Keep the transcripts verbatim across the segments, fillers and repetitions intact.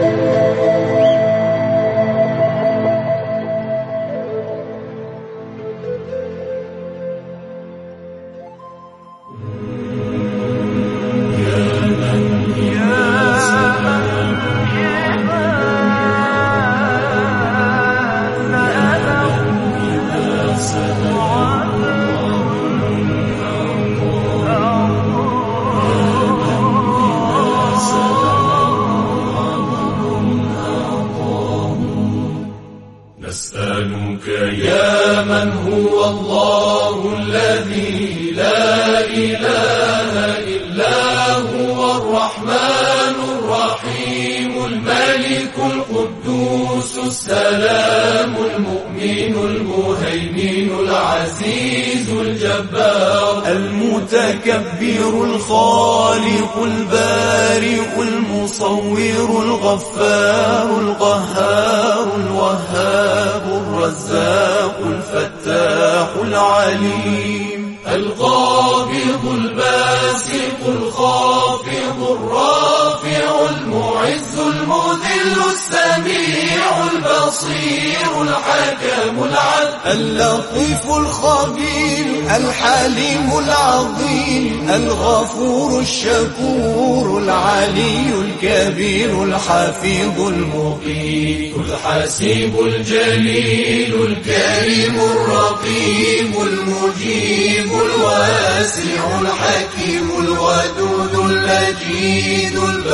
نسألك يا من هو الله الذي لا إله إلا هو الرحمن الرحيم الملك القدوس السلام المؤمن المهيمن العزيز الجبار المتكبر الخالق البارئ المصور الغفار القهار الوهاب الرزاق الفتاح العليم القابض الباسط الخافض الرافع المعز المذل السميع البصير الحكم العدل اللطيف الخبير الحليم العظيم الغفور الشكور العلي الكبير الحفيظ المقيت الحسيب الجليل الكريم الرقيب المجيب الواسع الحكيم الودود المجيد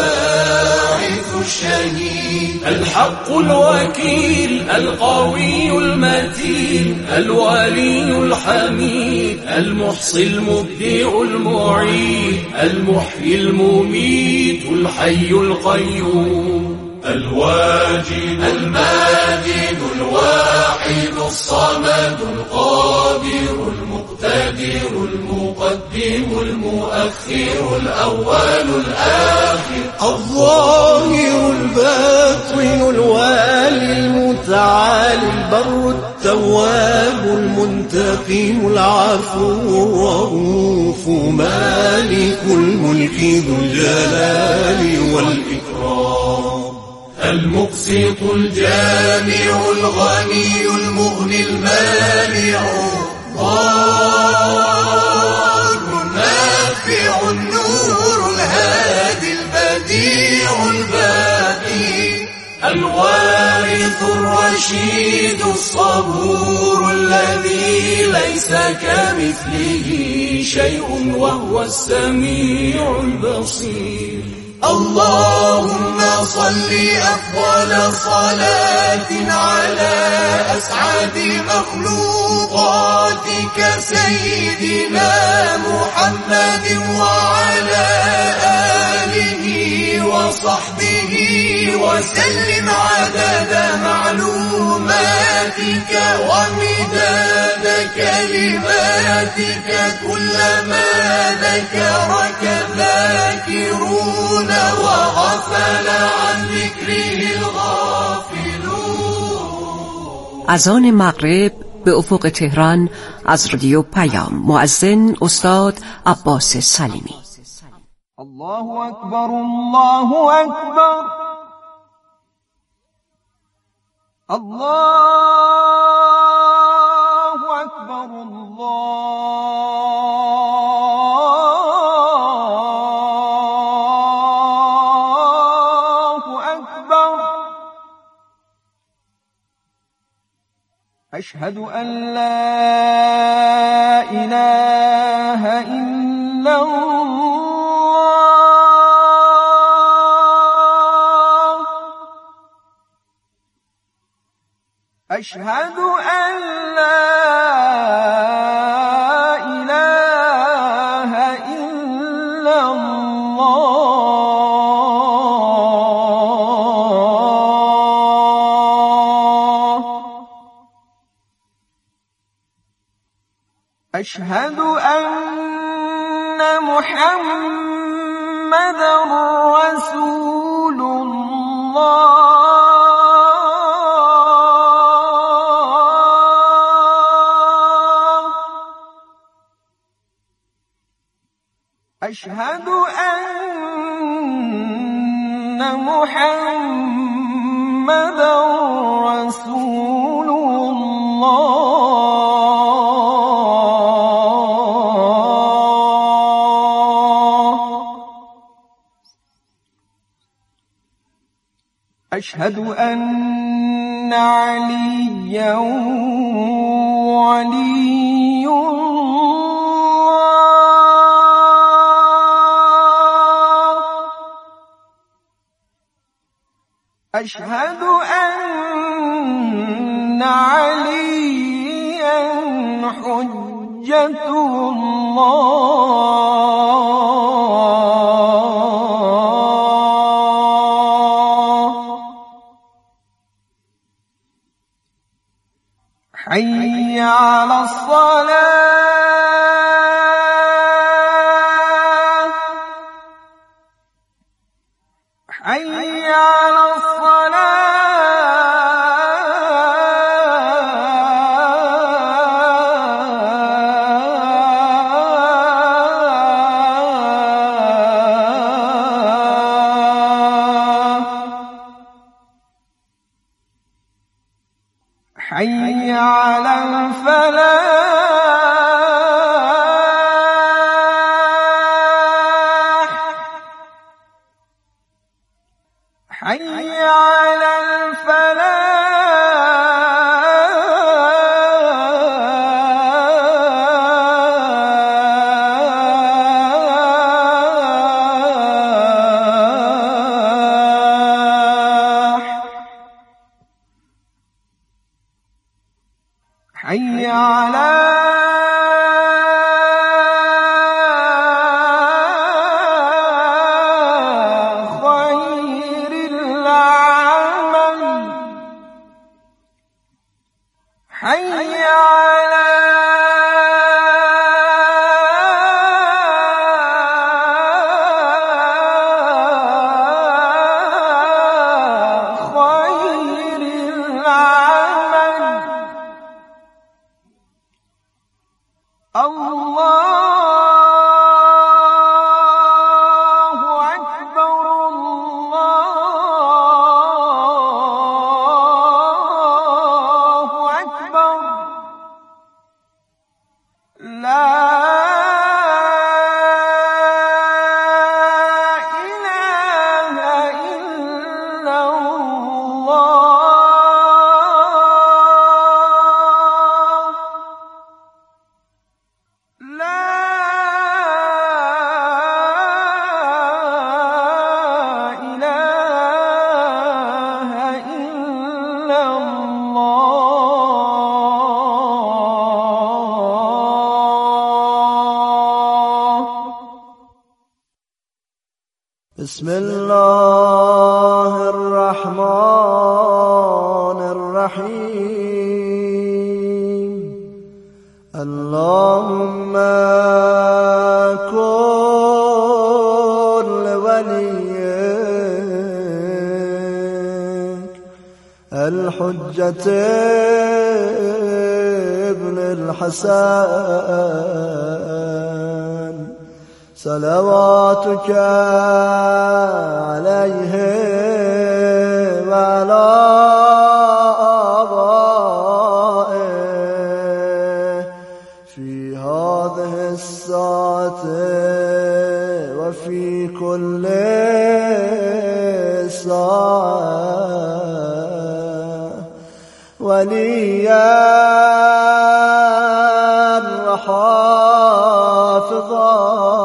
الباعث الشهيد الحق الوكيل القوي المتين الولي الحميد المحصي المبدع المعيد المحيي المميت الحي القيوم الواجد الماجد الواحد الصمد القادر المقتدر المقدم المؤخر الأول الآخر الظاهر الباطن الوالي المتعالي البر التواب المنتقم العفو الرؤوف مالك الملك ذو الجلال والإكرام المقسط الجامع الغني المغني المانع الضار النافع النور الهادي البديع الباقي الوارث الرشيد الصبور الذي ليس كمثله شيء وهو السميع البصير اللهم صل أفضل صلاة على أسعد مخلوقاتك سيدنا محمد وعلى آله وصحبه وسلم عدد معلوماتك ومداد كلماتك كلما ذكرك ذاكرون وغفل عن ذكره الغافلون. اذان مغرب به افق تهران از رادیو پیام. مؤذن استاد عباس سلیمی. الله اکبر الله اکبر الله اکبر الله اکبر اشهد ان لا اله الا الله أشهد أن لا إله إلا الله أشهد أن محمدًا رسول الله أشهد أن محمدًا أشهد أن عليا ولي الله. أشهد أن عليا حجة الله. حي على الصلاة. حي على حي على الفلاح. حي على حي على خير العمل. حي على خير العمل. الله أكبر الله أكبر. لا إله إلا الله. لا إله إلا الله. بسم الله الرحمن الرحيم. اللهم كن لوليك الحجة ابن الحسن صلواتك عليه وعلى آبائه في هذه الساعة وفي كل ساعة وليا وحافظا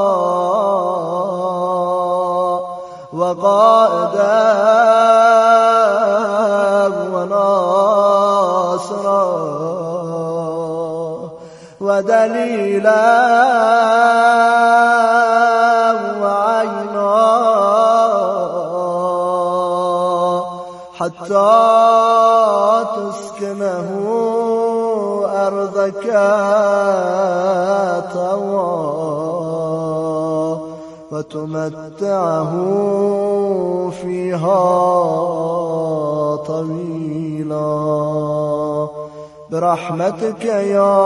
وقائدا وناصرا ودليلا وعينا حتى تسكنه أرضك طوعا وتمتعه فيها طويلا برحمتك يا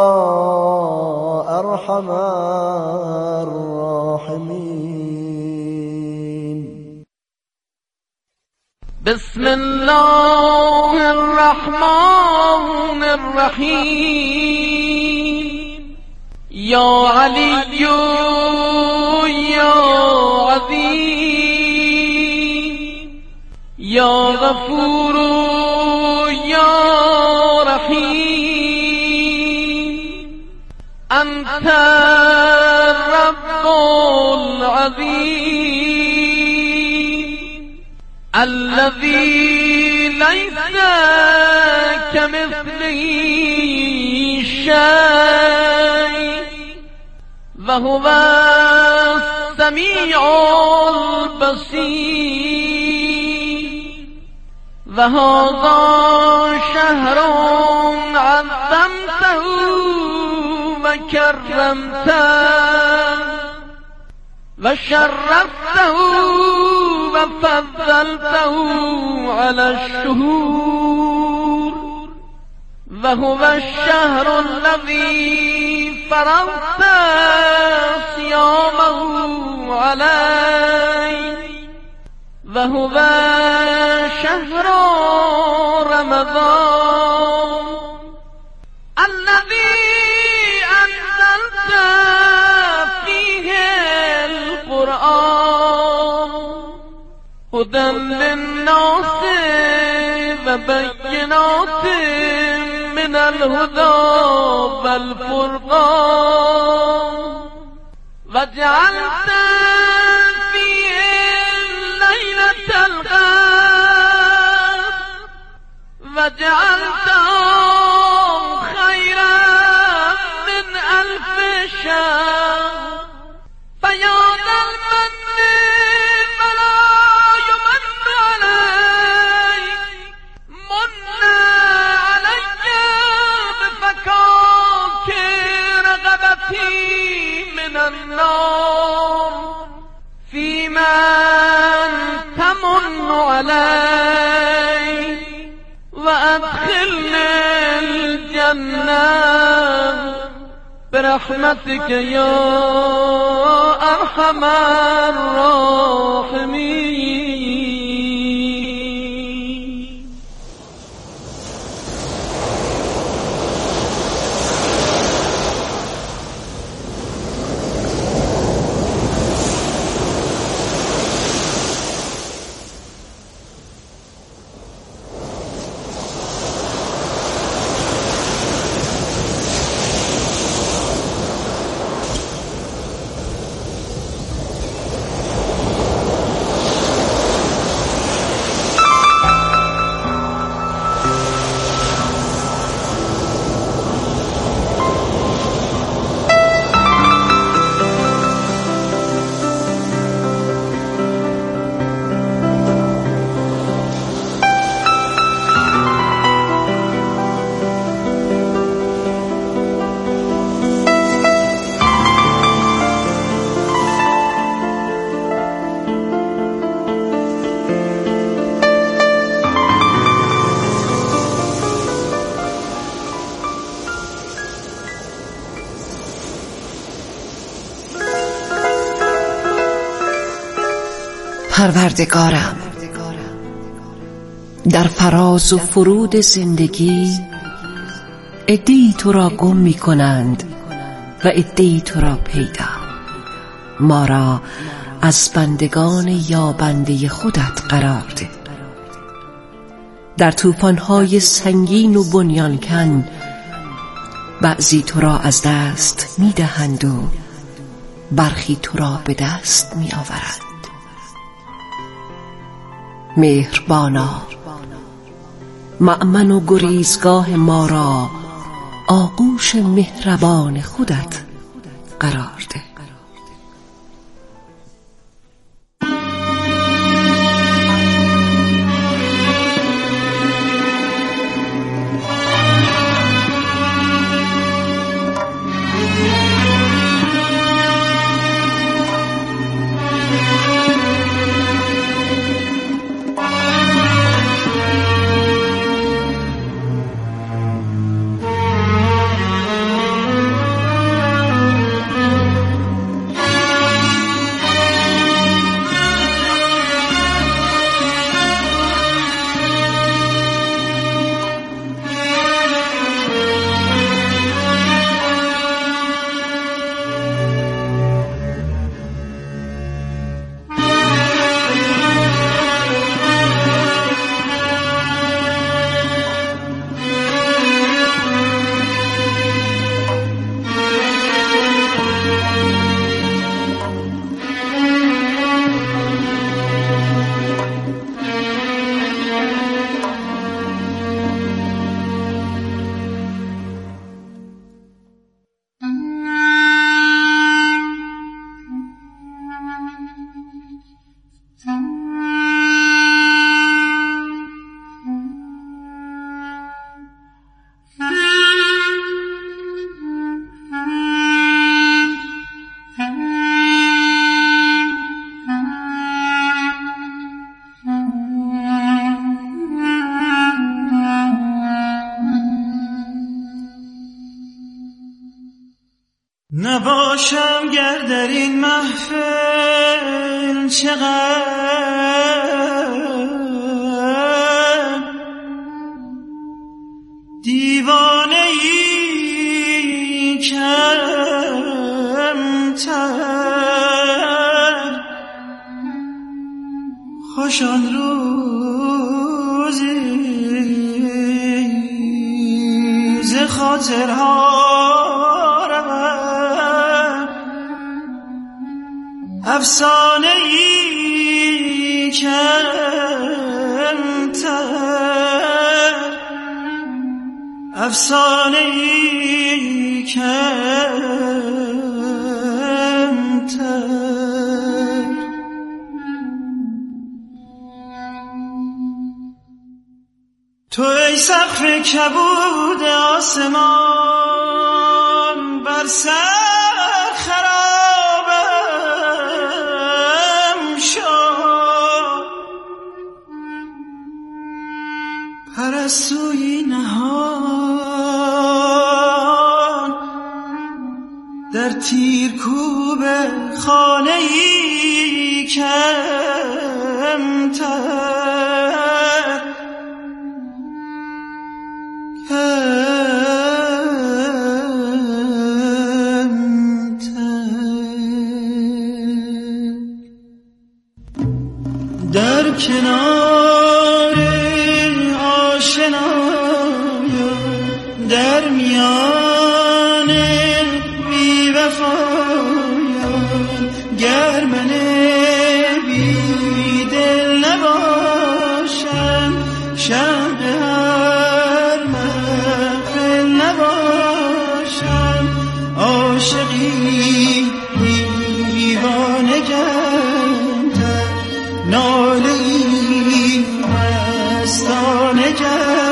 أرحم الراحمين. بسم الله الرحمن الرحيم. يا علي يا عظيم یا غفور یا رحیم انت رب العظیم الذي ليس كمثله شيء وهو السميع البصير وهذا شهر عظمته وكرمته وشرفته وفضلته على الشهور وهو الشهر الذي فرضت صيامه عليه وهو شهر رمضان الذي أنزلت فيه القرآن هدى للناس وبينات من الهدى والفرقان وجعلت فيه ليلة القدر وجعلته خيرا من ألف شهر فيا ذا المن فلا يمن عليك من علي بفكاك رغبتي من النار في من تمن علي وأدخلني الجنة برحمتك يا أرحم الراحمين. پروردگارم، در فراز و فرود زندگی عده‌ای تو را گم می کنند و عده‌ای تو را پیدا. ما را از بندگان یابنده خودت قرار ده. در طوفان‌های سنگین و بنیانکن بعضی تو را از دست می دهند و برخی تو را به دست می آورند. مهربانا، مأمن و گریزگاه ما را آغوش مهربان خودت قرار ده. نباشم گر در این محفل چقدر دیوانه ای کمتر، خوش آن روزی ز خاطرها افسانه ای کمتر، افسانه ای کمتر. تو ای سقف کبود آسمان بر سر پرستویی نهان در تیرکوب خانه ای کمتر، کمتر. در کنار در میان بی وفایان گر من بی دل نباشم، شب هر محفل نباشم، عاشقی دیوانه کمتر، ناله ای مستانه کمتر.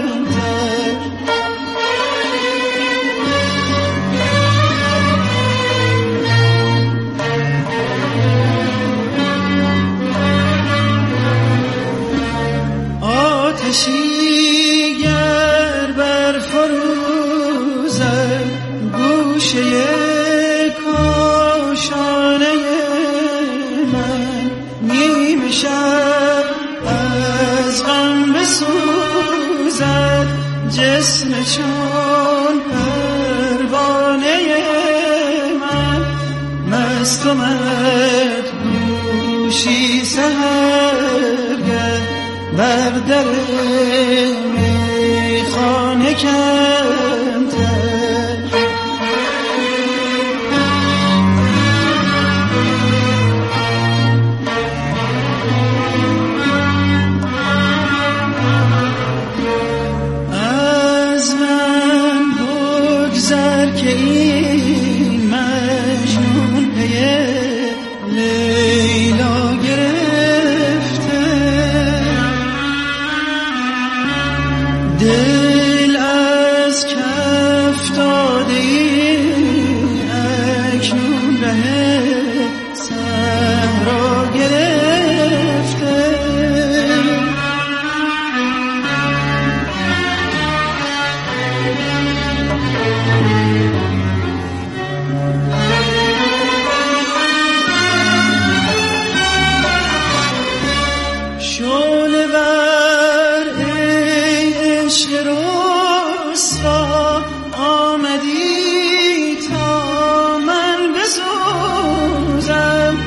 آتشی گر بر فروزد گوشه کاشانه من، نیم شب از غم بسوزد جسم چون پروانه من، مست و مدهوشی سحرگه بر در میخانه کمتر. از من بگذر که این مجنون پی لیلا گرفته، دل از کف داده اکنون ره صحرا گرفته. شعله ور ای عشق رسوا آمدی تا من بسوزم،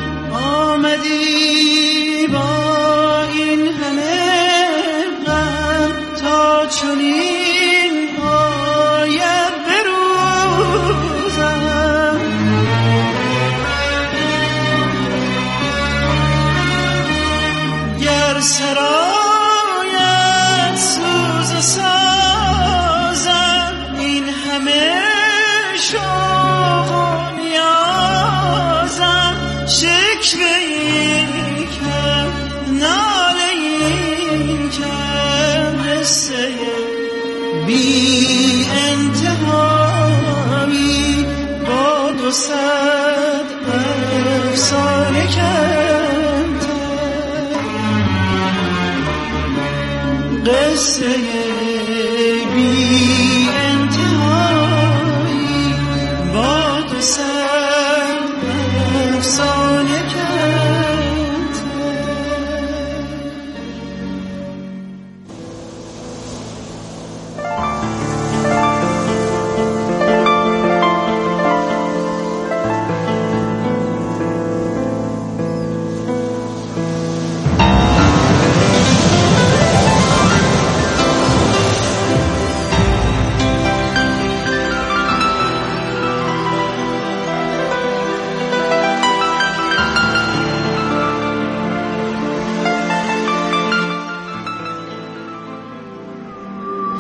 آمدی با این همه غم تا چنین آید بروزم. گر سرایت سوز و سازم این همه شوق و نیازم، شکوه ای کم ناله ای کم، قصه بی انتهایی با دو صد افسانه کمتر، قصه بی انتهایی با دو صد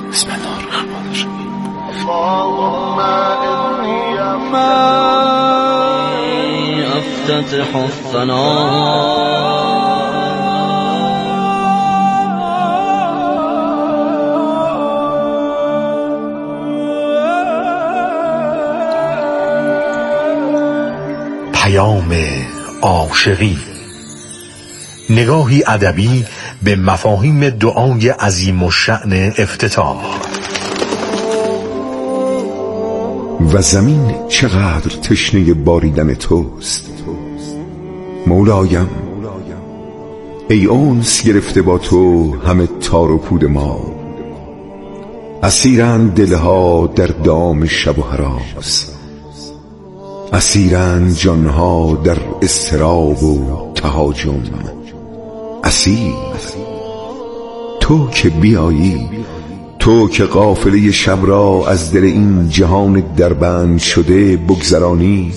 بسم الله الرحمن الرحیم. افتتح الثنا پیام عاشقی، نگاهی ادبی به مفاهیم دعای عظیم الشأن افتتاح. و زمین چقدر تشنه باریدن توست مولایم، ای انس گرفته با تو همه تار و پود ما. اسیرند دلها در دام شب و هراس، اسیرند جانها در اضطراب و تهاجم. اسیر تو که بیایی، تو که قافله شب را از دل این جهان دربند شده بگذرانی،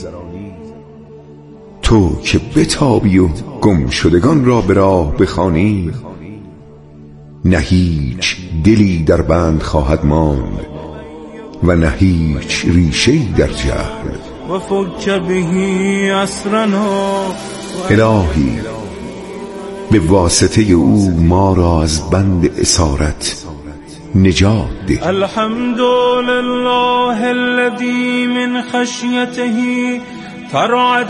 تو که بتابی و گم شدگان را به راه بخوانی. نه هیچ دلی در بند خواهد ماند و نه هیچ ریشه‌ای در جهل. و فک بهی اسرنا، الهی به واسطه او ما را از بند اسارت نجات ده. الحمد لله الذي من خشيته ترعد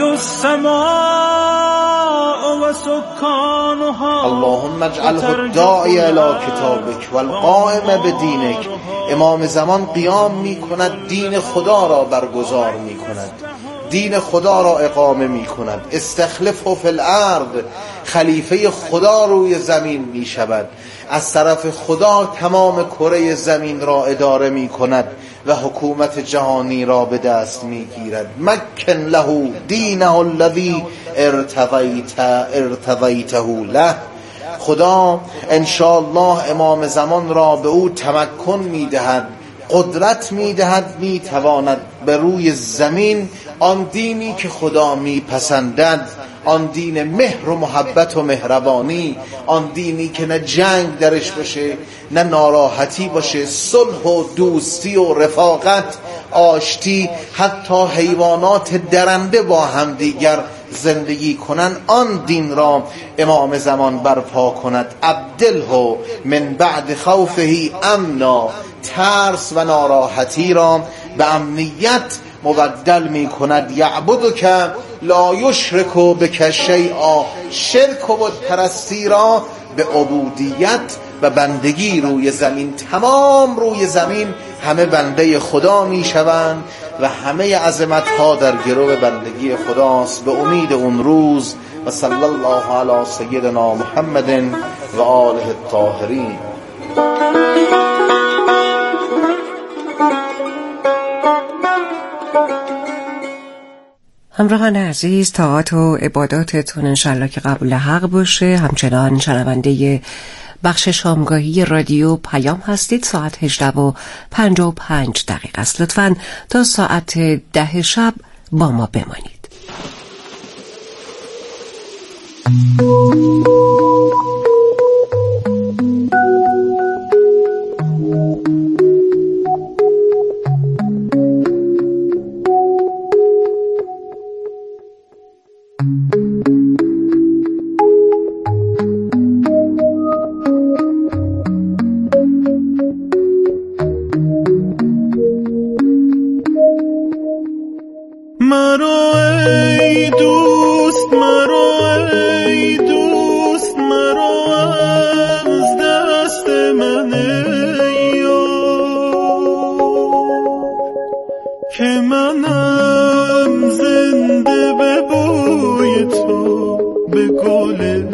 السماء وسكانها. اللهم اجعله الداعی الی کتابک و القائم بدینک. امام زمان قیام می کند، دین خدا را برگزار می کند، دین خدا را اقامه می کند. استخلفه فی الارض، خلیفه خدا روی زمین می شود. از طرف خدا تمام کره زمین را اداره می کند و حکومت جهانی را به دست می گیرد. مکن له دینه الذی ارتضیت ارتضیته له. خدا انشاءالله امام زمان را به او تمکن می دهد، قدرت می دهد، می تواند به روی زمین آن دینی که خدا می پسندد، آن دین مهر و محبت و مهربانی، آن دینی که نه جنگ درش باشه نه ناراحتی باشه، صلح و دوستی و رفاقت، آشتی، حتی حیوانات درنده با هم دیگر زندگی کنن، آن دین را امام زمان برپا کند. ابدله من بعد خوفه امنا، ترس و ناراحتی را به امنیت مبدل می کند. یعبدک لا یشرک بک شیئا، شرک و بت پرستی را به عبودیت و بندگی روی زمین. تمام روی زمین همه بنده خدا می شوند و همه عظمت ها در گرو بندگی خداست. به امید اون روز. و صلی الله علی سیدنا محمد و آله الطاهرین. همراهان عزیز، طاعات و عباداتتون انشالله که قبول حق باشه. همچنان شنونده بخش شامگاهی رادیو پیام هستید. ساعت هجده و پنجاه و پنج دقیقه است. لطفاً تا ساعت ده شب با ما بمانید. مرا ای دوست، مرا ای دوست، مرا از دست من که منم زنده به بوی تو، به گل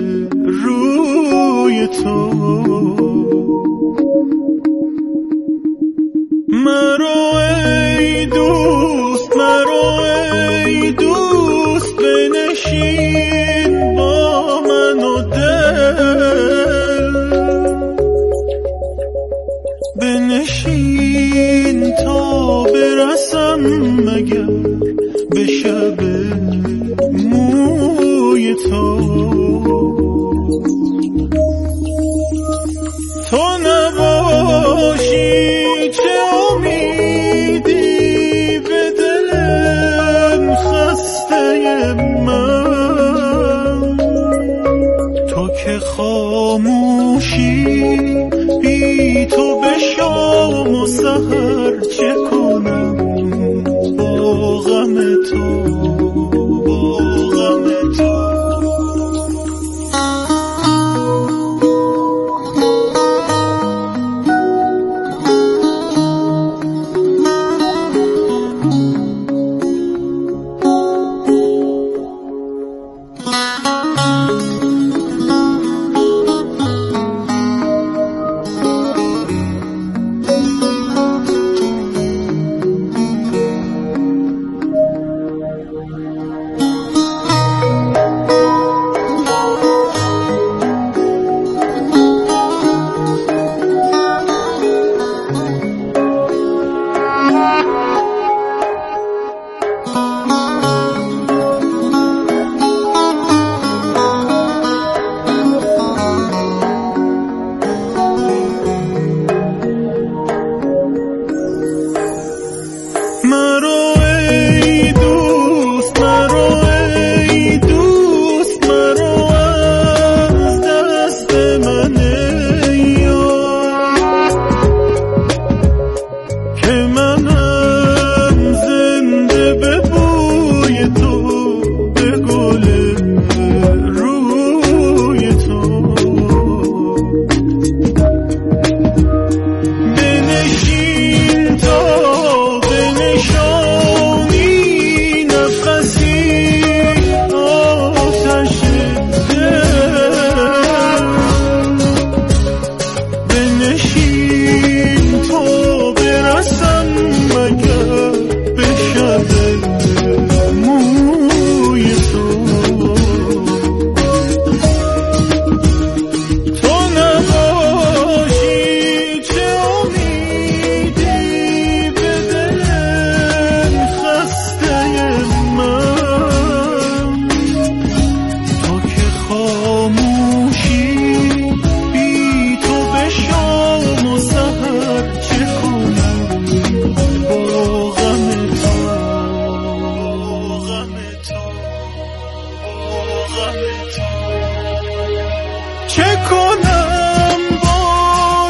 روی تو. مرا ای دوست، مرا ای دوست، بنشین با من و دل، بنشین تا برسم مگر به شب موی تو. تو نه